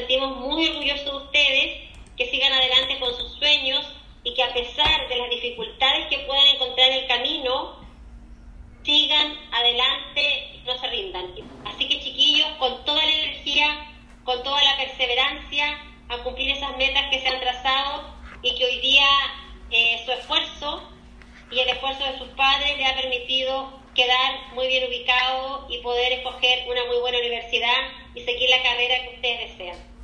sentimos muy orgullosos de ustedes, que sigan adelante con sus sueños y que a pesar de las dificultades que puedan encontrar en el camino, sigan adelante y no se rindan. Así que chiquillos, con toda la energía, con toda la perseverancia, a cumplir esas metas que se han trazado y que hoy día su esfuerzo y el esfuerzo de sus padres le ha permitido quedar muy bien ubicado y poder escoger una muy buena universidad y seguir la carrera que ustedes desean.